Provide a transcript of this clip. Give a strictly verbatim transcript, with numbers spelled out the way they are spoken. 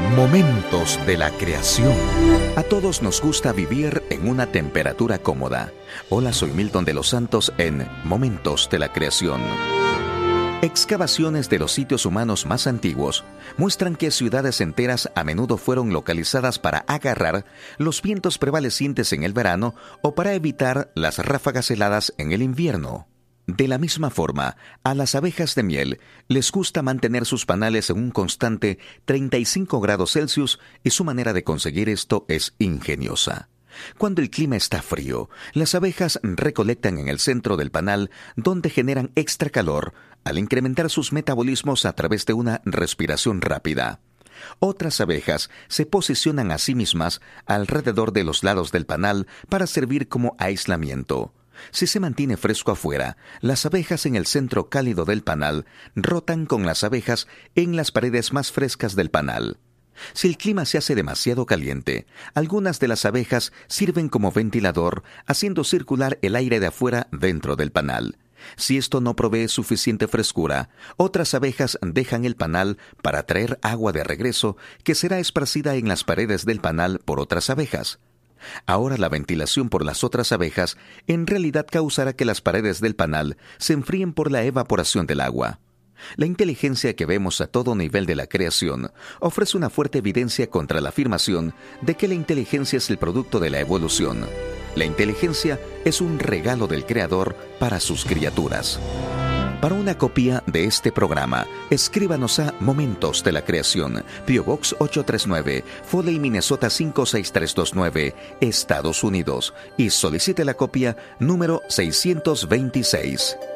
Momentos de la creación. A todos nos gusta vivir en una temperatura cómoda. Hola, soy Milton de los Santos en Momentos de la creación. Excavaciones de los sitios humanos más antiguos muestran que ciudades enteras a menudo fueron localizadas para agarrar los vientos prevalecientes en el verano o para evitar las ráfagas heladas en el invierno. De la misma forma, a las abejas de miel les gusta mantener sus panales en un constante treinta y cinco grados Celsius y su manera de conseguir esto es ingeniosa. Cuando el clima está frío, las abejas recolectan en el centro del panal donde generan extra calor al incrementar sus metabolismos a través de una respiración rápida. Otras abejas se posicionan a sí mismas alrededor de los lados del panal para servir como aislamiento. Si se mantiene fresco afuera, las abejas en el centro cálido del panal rotan con las abejas en las paredes más frescas del panal. Si el clima se hace demasiado caliente, algunas de las abejas sirven como ventilador, haciendo circular el aire de afuera dentro del panal. Si esto no provee suficiente frescura, otras abejas dejan el panal para traer agua de regreso que será esparcida en las paredes del panal por otras abejas. Ahora la ventilación por las otras abejas en realidad causará que las paredes del panal se enfríen por la evaporación del agua. La inteligencia que vemos a todo nivel de la creación ofrece una fuerte evidencia contra la afirmación de que la inteligencia es el producto de la evolución. La inteligencia es un regalo del Creador para sus criaturas. Para una copia de este programa, escríbanos a Momentos de la Creación, P O Box ocho tres nueve, Foley, Minnesota cinco seis tres dos nueve, Estados Unidos, y solicite la copia número seiscientos veintiséis.